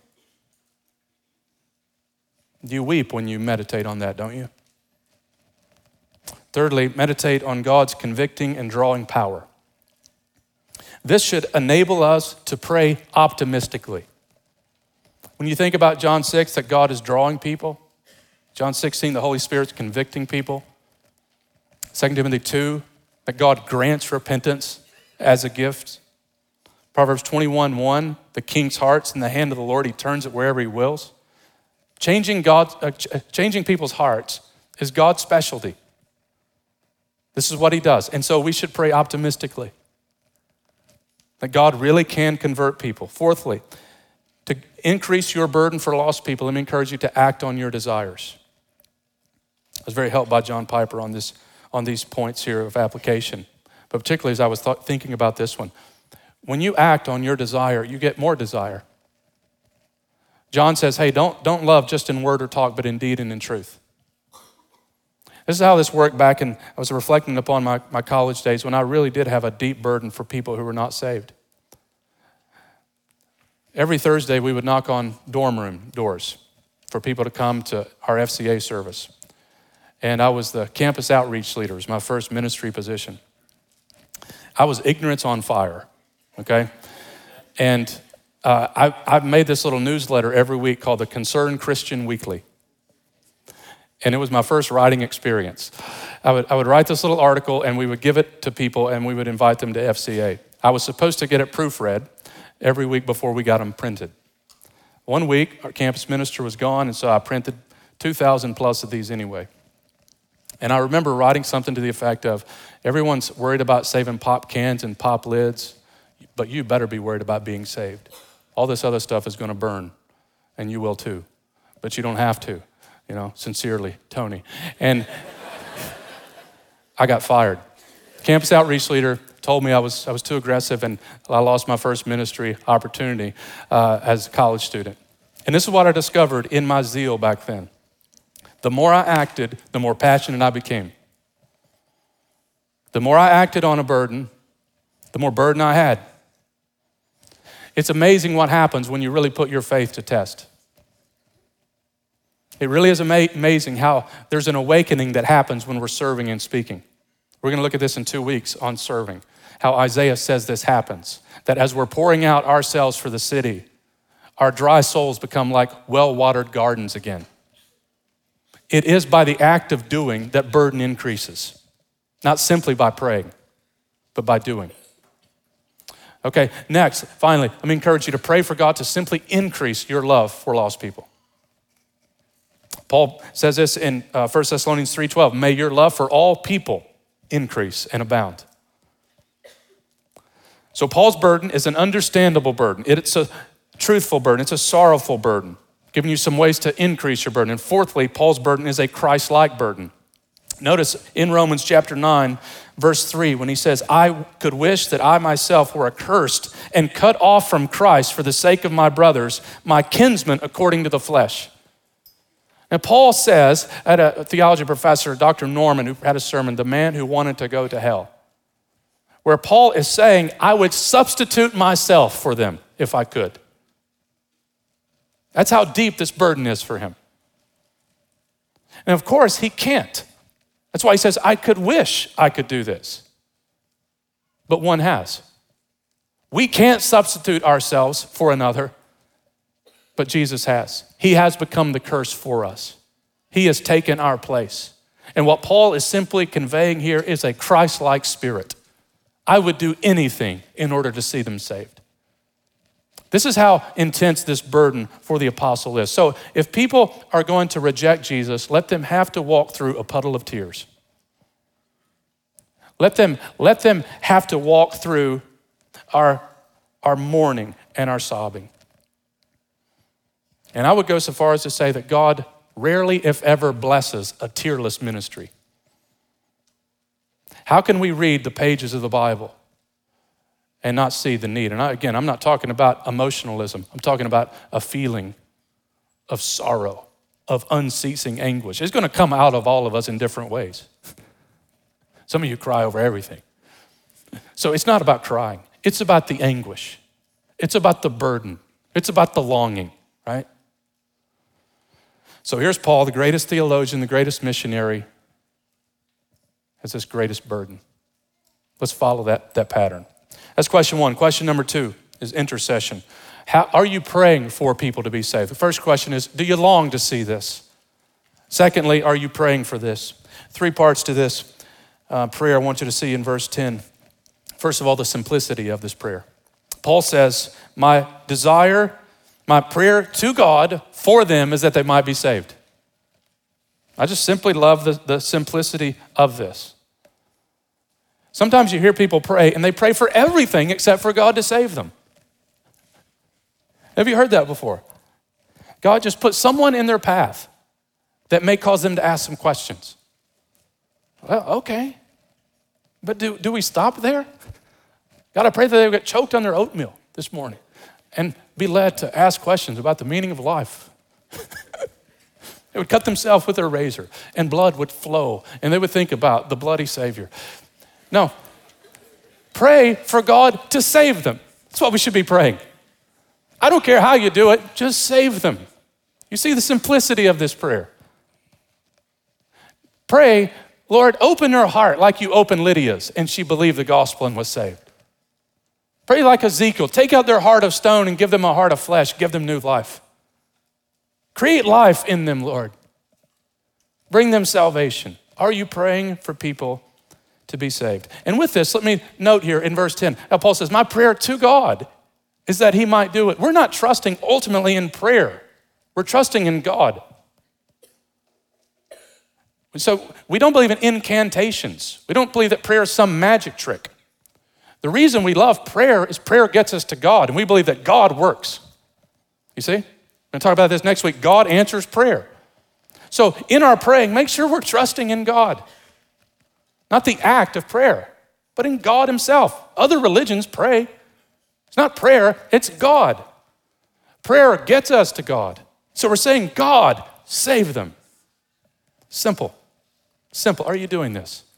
You weep when you meditate on that, don't you? Thirdly, meditate on God's convicting and drawing power. This should enable us to pray optimistically. When you think about John six, that God is drawing people, John sixteen, the Holy Spirit's convicting people. Second Timothy two, that God grants repentance as a gift. Proverbs twenty-one one, the king's heart's in the hand of the Lord. He turns it wherever he wills. Changing God, uh, ch- changing people's hearts is God's specialty. This is what he does. And so we should pray optimistically that God really can convert people. Fourthly, to increase your burden for lost people, let me encourage you to act on your desires. I was very helped by John Piper on this, on these points here of application, but particularly as I was th- thinking about this one. When you act on your desire, you get more desire. John says, hey, don't, don't love just in word or talk, but in deed and in truth. This is how this worked back in, I was reflecting upon my, my college days when I really did have a deep burden for people who were not saved. Every Thursday, we would knock on dorm room doors for people to come to our F C A service. And I was the campus outreach leader. It was my first ministry position. I was ignorance on fire, okay? And uh, I, I've made this little newsletter every week called the Concerned Christian Weekly. And it was my first writing experience. I would, I would write this little article and we would give it to people and we would invite them to F C A. I was supposed to get it proofread every week before we got them printed. One week, our campus minister was gone, and so I printed two thousand plus of these anyway. And I remember writing something to the effect of, everyone's worried about saving pop cans and pop lids, but you better be worried about being saved. All this other stuff is gonna burn, and you will too, but you don't have to, you know, sincerely, Tony. And I got fired. Campus outreach leader told me I was I was too aggressive and I lost my first ministry opportunity uh, as a college student. And this is what I discovered in my zeal back then. The more I acted, the more passionate I became. The more I acted on a burden, the more burden I had. It's amazing what happens when you really put your faith to test. It really is ama- amazing how there's an awakening that happens when we're serving and speaking. We're going to look at this in two weeks on serving, how Isaiah says this happens, that as we're pouring out ourselves for the city, our dry souls become like well-watered gardens again. It is by the act of doing that burden increases, not simply by praying, but by doing. Okay, next, finally, let me encourage you to pray for God to simply increase your love for lost people. Paul says this in uh, First Thessalonians three twelve, may your love for all people increase and abound. So Paul's burden is an understandable burden. It's a truthful burden. It's a sorrowful burden, giving you some ways to increase your burden. And fourthly, Paul's burden is a Christ-like burden. Notice in Romans chapter nine, verse three, when he says, I could wish that I myself were accursed and cut off from Christ for the sake of my brothers, my kinsmen according to the flesh. Now, Paul says, I had a theology professor, Doctor Norman, who had a sermon, The Man Who Wanted to Go to Hell, where Paul is saying, I would substitute myself for them if I could. That's how deep this burden is for him. And of course, he can't. That's why he says, I could wish I could do this. But one has. We can't substitute ourselves for another, but Jesus has. He has become the curse for us. He has taken our place. And what Paul is simply conveying here is a Christ-like spirit. I would do anything in order to see them saved. This is how intense this burden for the apostle is. So if people are going to reject Jesus, let them have to walk through a puddle of tears. Let them, let them have to walk through our, our mourning and our sobbing. And I would go so far as to say that God rarely, if ever, blesses a tearless ministry. How can we read the pages of the Bible and not see the need? And I, again, I'm not talking about emotionalism. I'm talking about a feeling of sorrow, of unceasing anguish. It's going to come out of all of us in different ways. Some of you cry over everything. So it's not about crying. It's about the anguish. It's about the burden. It's about the longing, right? So here's Paul, the greatest theologian, the greatest missionary, has this greatest burden. Let's follow that, that pattern. That's question one. Question number two is intercession. How are you praying for people to be saved? The first question is, do you long to see this? Secondly, are you praying for this? Three parts to this uh, prayer I want you to see in verse ten. First of all, the simplicity of this prayer. Paul says, my desire, my prayer to God for them is that they might be saved. I just simply love the, the simplicity of this. Sometimes you hear people pray and they pray for everything except for God to save them. Have you heard that before? God just put someone in their path that may cause them to ask some questions. Well, okay. But do, do we stop there? God, I pray that they would get choked on their oatmeal this morning and be led to ask questions about the meaning of life. They would cut themselves with their razor and blood would flow and they would think about the bloody Savior. No, pray for God to save them. That's what we should be praying. I don't care how you do it, just save them. You see the simplicity of this prayer. Pray, Lord, open her heart like you opened Lydia's and she believed the gospel and was saved. Pray like Ezekiel, take out their heart of stone and give them a heart of flesh, give them new life. Create life in them, Lord. Bring them salvation. Are you praying for people to be saved? And with this, let me note here in verse ten, now Paul says, my prayer to God is that he might do it. We're not trusting ultimately in prayer. We're trusting in God. So we don't believe in incantations. We don't believe that prayer is some magic trick. The reason we love prayer is prayer gets us to God, and we believe that God works. You see? We're going to talk about this next week. God answers prayer. So in our praying, make sure we're trusting in God. Not the act of prayer, but in God himself. Other religions pray. It's not prayer, it's God. Prayer gets us to God. So we're saying, God, save them. Simple. Simple. Are you doing this?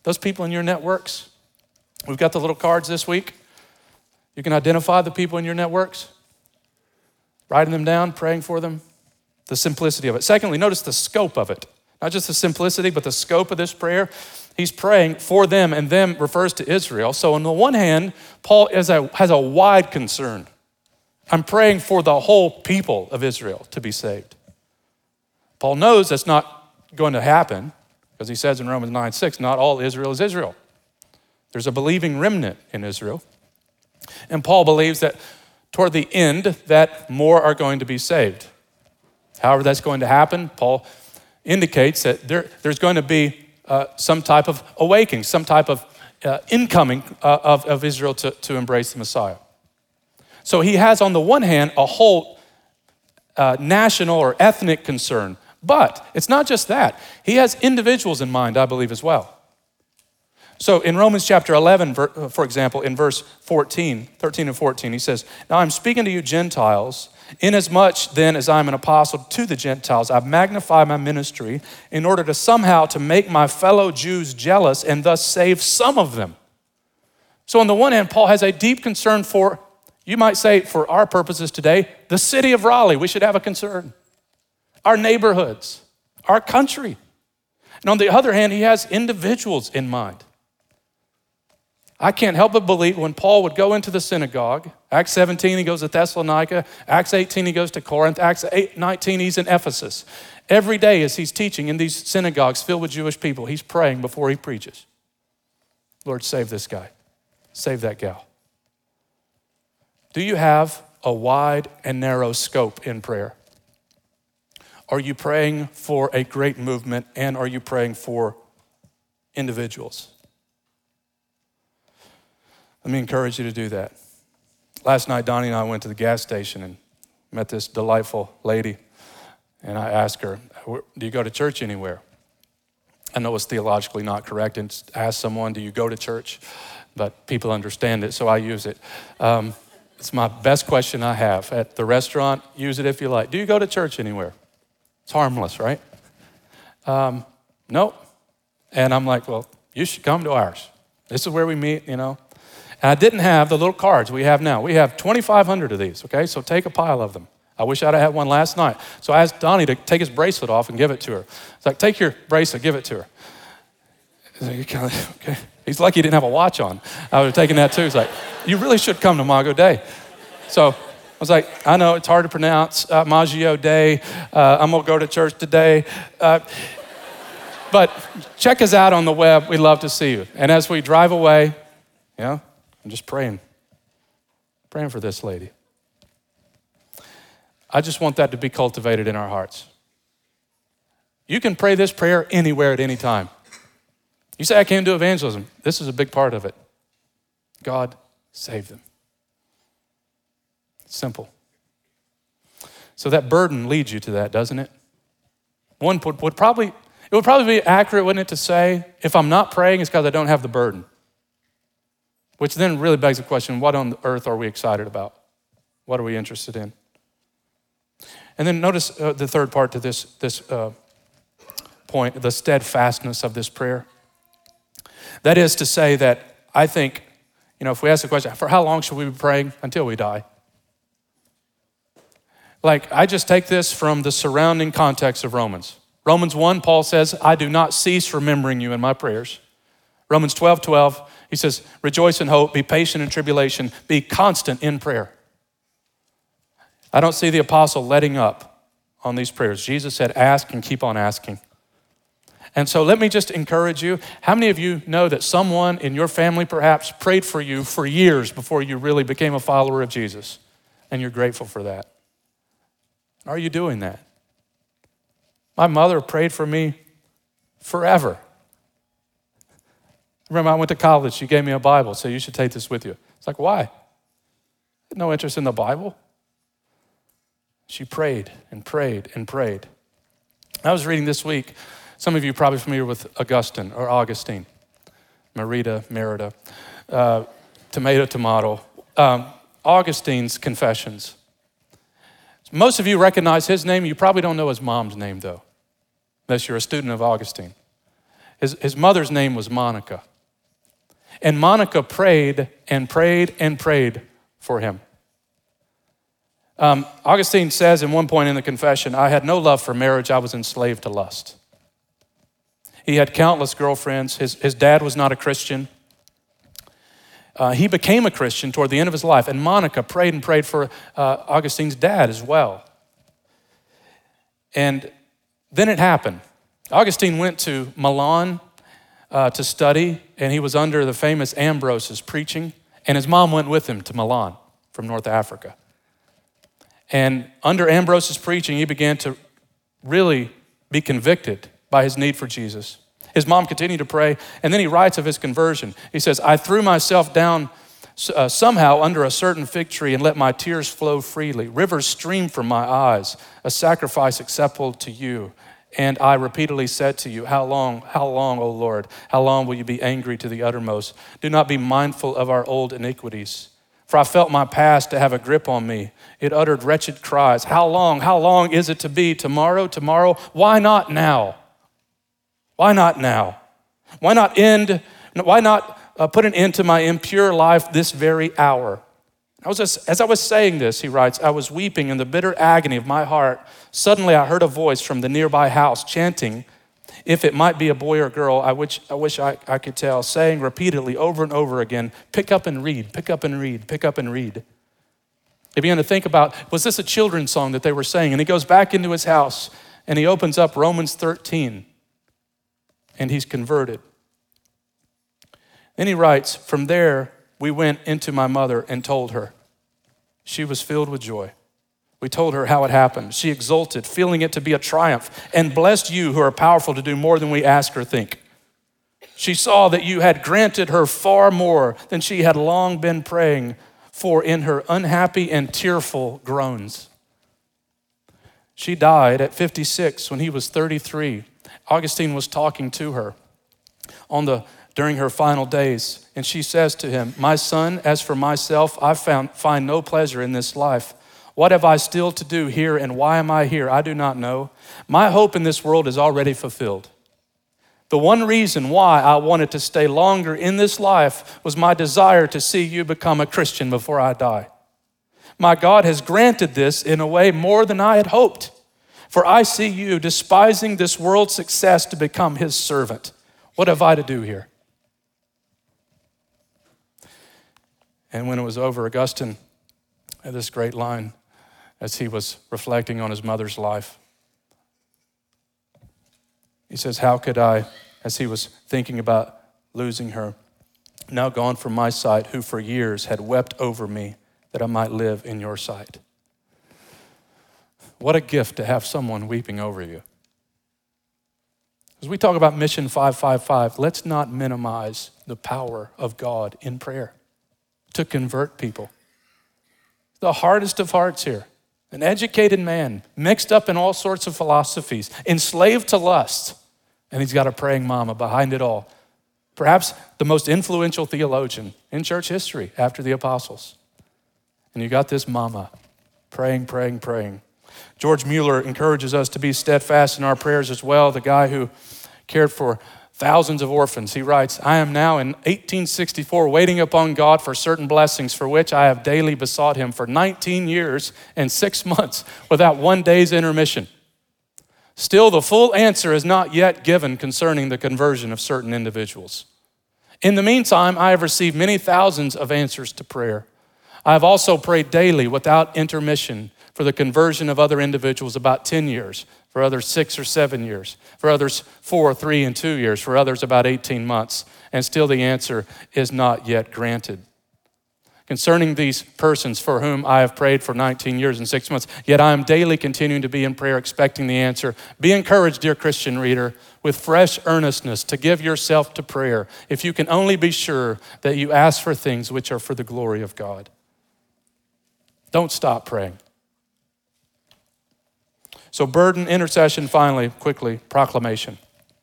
Those people in your networks. We've got the little cards this week. You can identify the people in your networks, writing them down, praying for them, the simplicity of it. Secondly, notice the scope of it. Not just the simplicity, but the scope of this prayer. He's praying for them, and them refers to Israel. So on the one hand, Paul is a, has a wide concern. I'm praying for the whole people of Israel to be saved. Paul knows that's not going to happen, because he says in Romans nine six, not all Israel is Israel. There's a believing remnant in Israel. And Paul believes that toward the end, that more are going to be saved. However that's going to happen, Paul indicates that there, there's going to be uh, some type of awakening, some type of uh, incoming uh, of, of Israel to, to embrace the Messiah. So he has on the one hand a whole uh, national or ethnic concern, but it's not just that. He has individuals in mind, I believe, as well. So in Romans chapter eleven, for example, in verse fourteen, thirteen and fourteen, he says, now I'm speaking to you Gentiles, inasmuch then as I'm an apostle to the Gentiles, I've magnified my ministry in order to somehow to make my fellow Jews jealous and thus save some of them. So on the one hand, Paul has a deep concern for, you might say for our purposes today, the city of Raleigh. We should have a concern. Our neighborhoods, our country. And on the other hand, he has individuals in mind. I can't help but believe when Paul would go into the synagogue, Acts seventeen, he goes to Thessalonica, Acts eighteen, he goes to Corinth, Acts nineteen, he's in Ephesus. Every day as he's teaching in these synagogues filled with Jewish people, he's praying before he preaches. Lord, save this guy. Save that gal. Do you have a wide and narrow scope in prayer? Are you praying for a great movement, and are you praying for individuals? Let me encourage you to do that. Last night, Donnie and I went to the gas station and met this delightful lady. And I asked her, do you go to church anywhere? I know it's theologically not correct and ask someone, do you go to church? But people understand it, so I use it. Um, it's my best question I have. At the restaurant, use it if you like. Do you go to church anywhere? It's harmless, right? Um, nope. And I'm like, well, you should come to ours. This is where we meet, you know. And I didn't have the little cards we have now. We have twenty-five hundred of these, okay? So take a pile of them. I wish I'd have had one last night. So I asked Donnie to take his bracelet off and give it to her. It's like, take your bracelet, give it to her. He's like, okay. He's lucky he didn't have a watch on. I would have taken that too. He's like, you really should come to Mago Day. So I was like, I know it's hard to pronounce, uh, Maggio Day. Uh, I'm gonna go to church today. Uh, but check us out on the web. We'd love to see you. And as we drive away, you know, I'm just praying, praying for this lady. I just want that to be cultivated in our hearts. You can pray this prayer anywhere at any time. You say, I can't do evangelism. This is a big part of it. God, save them. It's simple. So that burden leads you to that, doesn't it? One would, would probably, it would probably be accurate, wouldn't it, to say, if I'm not praying, it's because I don't have the burden. Which then really begs the question, what on earth are we excited about? What are we interested in? And then notice uh, the third part to this, this uh, point, the steadfastness of this prayer. That is to say that I think, you know, if we ask the question, for how long should we be praying? Until we die. Like, I just take this from the surrounding context of Romans. Romans one, Paul says, I do not cease remembering you in my prayers. Romans twelve twelve, he says, rejoice in hope, be patient in tribulation, be constant in prayer. I don't see the apostle letting up on these prayers. Jesus said, ask and keep on asking. And so let me just encourage you. How many of you know that someone in your family perhaps prayed for you for years before you really became a follower of Jesus? And you're grateful for that. Are you doing that? My mother prayed for me forever. Remember, I went to college. She gave me a Bible, so you should take this with you. It's like, why? I had no interest in the Bible. She prayed and prayed and prayed. I was reading this week, some of you are probably familiar with Augustine or Augustine, Merida, Merida, uh, tomato, tomato, um, Augustine's Confessions. Most of you recognize his name. You probably don't know his mom's name, though, unless you're a student of Augustine. His, his mother's name was Monica. And Monica prayed and prayed and prayed for him. Um, Augustine says in one point in the Confession, I had no love for marriage, I was enslaved to lust. He had countless girlfriends. His, his dad was not a Christian. Uh, he became a Christian toward the end of his life, and Monica prayed and prayed for uh, Augustine's dad as well. And then it happened. Augustine went to Milan uh, to study, and he was under the famous Ambrose's preaching, and his mom went with him to Milan from North Africa. And under Ambrose's preaching, he began to really be convicted by his need for Jesus. His mom continued to pray, and then he writes of his conversion. He says, I threw myself down uh, somehow under a certain fig tree and let my tears flow freely. Rivers streamed from my eyes, a sacrifice acceptable to you. And I repeatedly said to you, how long, how long, O Lord? How long will you be angry to the uttermost? Do not be mindful of our old iniquities. For I felt my past to have a grip on me. It uttered wretched cries. How long, how long is it to be? Tomorrow, tomorrow? Why not now? Why not now? Why not end, why not uh, put an end to my impure life this very hour? I was just, as I was saying this, he writes, I was weeping in the bitter agony of my heart. Suddenly I heard a voice from the nearby house chanting, if it might be a boy or girl, I wish I, wish I, I could tell, saying repeatedly over and over again, pick up and read, pick up and read, pick up and read. He began to think about, was this a children's song that they were saying? And he goes back into his house and he opens up Romans thirteen and he's converted. Then he writes, from there we went into my mother and told her. She was filled with joy. We told her how it happened. She exulted, feeling it to be a triumph, and blessed you who are powerful to do more than we ask or think. She saw that you had granted her far more than she had long been praying for in her unhappy and tearful groans. She died at fifty-six when he was thirty-three. Augustine was talking to her on the during her final days, and she says to him, my son, as for myself, I found, find no pleasure in this life. What have I still to do here, and why am I here? I do not know. My hope in this world is already fulfilled. The one reason why I wanted to stay longer in this life was my desire to see you become a Christian before I die. My God has granted this in a way more than I had hoped, for I see you despising this world's success to become his servant. What have I to do here? And when it was over, Augustine had this great line as he was reflecting on his mother's life. He says, how could I, as he was thinking about losing her, now gone from my sight, who for years had wept over me that I might live in your sight. What a gift to have someone weeping over you. As we talk about Mission five five five, let's not minimize the power of God in prayer to convert people. The hardest of hearts here, an educated man, mixed up in all sorts of philosophies, enslaved to lust, and he's got a praying mama behind it all. Perhaps the most influential theologian in church history after the apostles. And you got this mama praying, praying, praying. George Mueller encourages us to be steadfast in our prayers as well, the guy who cared for thousands of orphans. He writes, I am now in eighteen sixty-four waiting upon God for certain blessings for which I have daily besought him for nineteen years and six months without one day's intermission. Still, the full answer is not yet given concerning the conversion of certain individuals. In the meantime, I have received many thousands of answers to prayer. I have also prayed daily without intermission for the conversion of other individuals about ten years, for others six or seven years, for others four, three, and two years, for others about eighteen months, and still the answer is not yet granted. Concerning these persons for whom I have prayed for nineteen years and six months, yet I am daily continuing to be in prayer, expecting the answer. Be encouraged, dear Christian reader, with fresh earnestness to give yourself to prayer, if you can only be sure that you ask for things which are for the glory of God. Don't stop praying. So burden, intercession, finally, quickly, proclamation.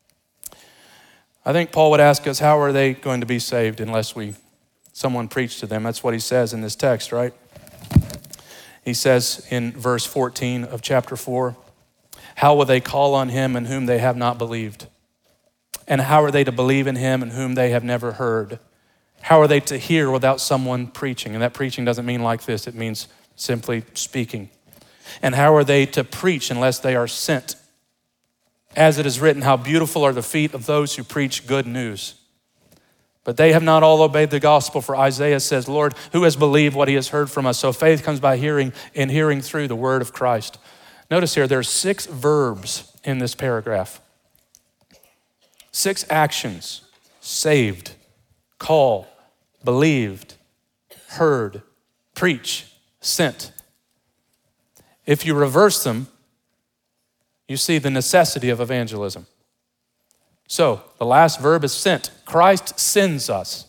I think Paul would ask us, how are they going to be saved unless we, someone preach to them? That's what he says in this text, right? He says in verse fourteen of chapter four, how will they call on him in whom they have not believed? And how are they to believe in him in whom they have never heard? How are they to hear without someone preaching? And that preaching doesn't mean like this. It means simply speaking. And how are they to preach unless they are sent? As it is written, how beautiful are the feet of those who preach good news. But they have not all obeyed the gospel, for Isaiah says, Lord, who has believed what he has heard from us? So faith comes by hearing, and hearing through the word of Christ. Notice here, there are six verbs in this paragraph. Six actions: saved, call, believed, heard, preach, sent. If you reverse them, you see the necessity of evangelism. So the last verb is sent. Christ sends us.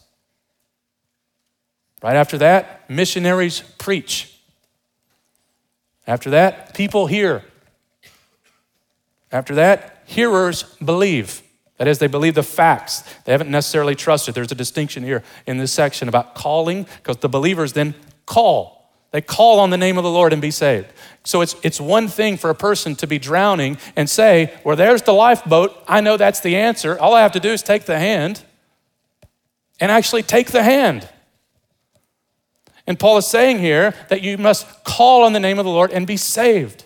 Right after that, missionaries preach. After that, people hear. After that, hearers believe. That is, they believe the facts. They haven't necessarily trusted. There's a distinction here in this section about calling, because the believers then call. They call on the name of the Lord and be saved. So it's, it's one thing for a person to be drowning and say, well, there's the lifeboat. I know that's the answer. All I have to do is take the hand and actually take the hand. And Paul is saying here that you must call on the name of the Lord and be saved.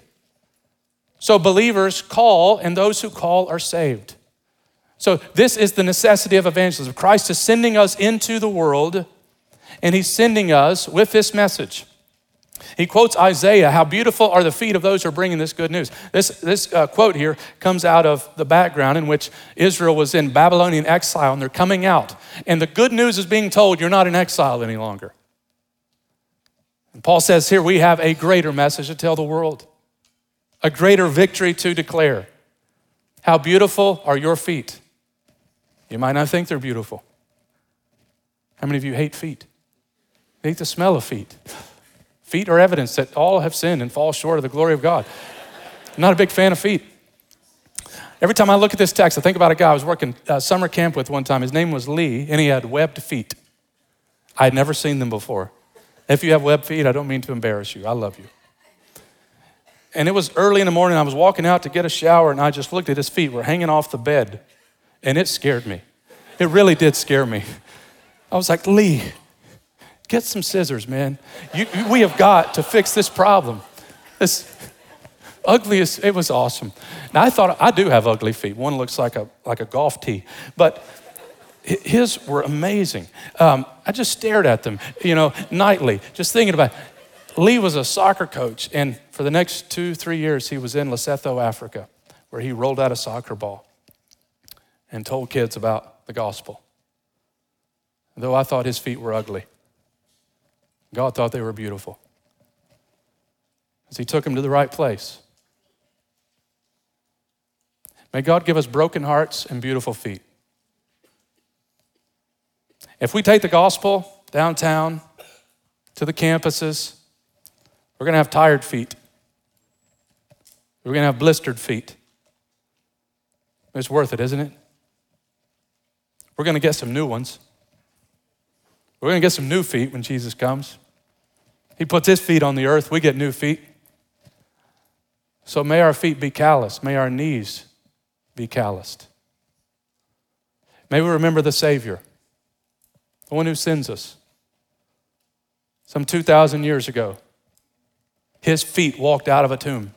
So believers call, and those who call are saved. So this is the necessity of evangelism. Christ is sending us into the world, and he's sending us with this message. He quotes Isaiah, how beautiful are the feet of those who are bringing this good news. This, this uh, quote here comes out of the background in which Israel was in Babylonian exile, and they're coming out. And the good news is being told, you're not in exile any longer. And Paul says here, we have a greater message to tell the world, a greater victory to declare. How beautiful are your feet? You might not think they're beautiful. How many of you hate feet? You hate the smell of feet. Feet are evidence that all have sinned and fall short of the glory of God. I'm not a big fan of feet. Every time I look at this text, I think about a guy I was working uh, summer camp with one time. His name was Lee, and he had webbed feet. I had never seen them before. If you have webbed feet, I don't mean to embarrass you. I love you. And it was early in the morning. I was walking out to get a shower, and I just looked at his feet. Were hanging off the bed, and it scared me. It really did scare me. I was like, Lee, get some scissors, man. You, you, we have got to fix this problem. This ugliest, it was awesome. Now I thought, I do have ugly feet. One looks like a like a golf tee, but his were amazing. Um, I just stared at them, you know, nightly, just thinking about it. Lee was a soccer coach, and for the next two, three years, he was in Lesotho, Africa, where he rolled out a soccer ball and told kids about the gospel. Though I thought his feet were ugly, God thought they were beautiful, as he took him to the right place. May God give us broken hearts and beautiful feet. If we take the gospel downtown to the campuses, we're going to have tired feet. We're going to have blistered feet. It's worth it, isn't it? We're going to get some new ones. We're going to get some new feet when Jesus comes. He puts his feet on the earth, we get new feet. So may our feet be calloused. May our knees be calloused. May we remember the Savior, the one who sends us. Some two thousand years ago, his feet walked out of a tomb.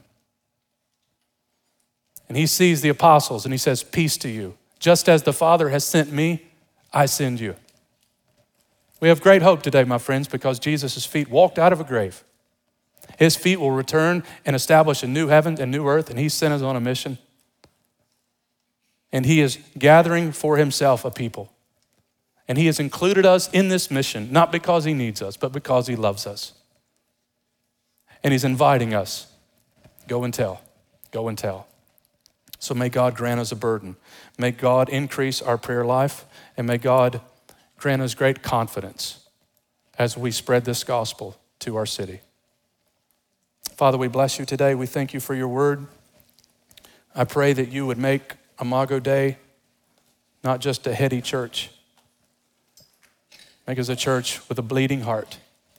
And he sees the apostles and he says, peace to you. Just as the Father has sent me, I send you. We have great hope today, my friends, because Jesus' feet walked out of a grave. His feet will return and establish a new heaven and new earth, and he sent us on a mission. And he is gathering for himself a people. And he has included us in this mission, not because he needs us, but because he loves us. And he's inviting us, go and tell, go and tell. So may God grant us a burden. May God increase our prayer life, and may God grant us great confidence as we spread this gospel to our city. Father, we bless you today. We thank you for your word. I pray that you would make Imago Dei not just a heady church. Make us a church with a bleeding heart.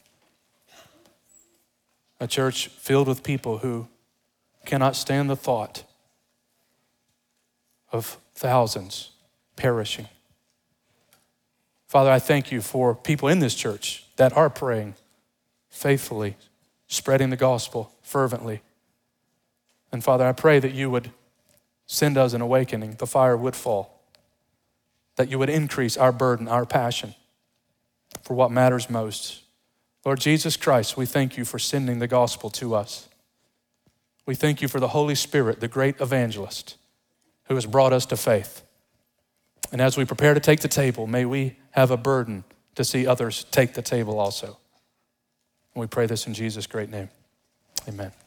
A church filled with people who cannot stand the thought of thousands perishing. Father, I thank you for people in this church that are praying faithfully, spreading the gospel fervently. And Father, I pray that you would send us an awakening, the fire would fall, that you would increase our burden, our passion for what matters most. Lord Jesus Christ, we thank you for sending the gospel to us. We thank you for the Holy Spirit, the great evangelist, who has brought us to faith. And as we prepare to take the table, may we have a burden to see others take the table also. And we pray this in Jesus' great name. Amen.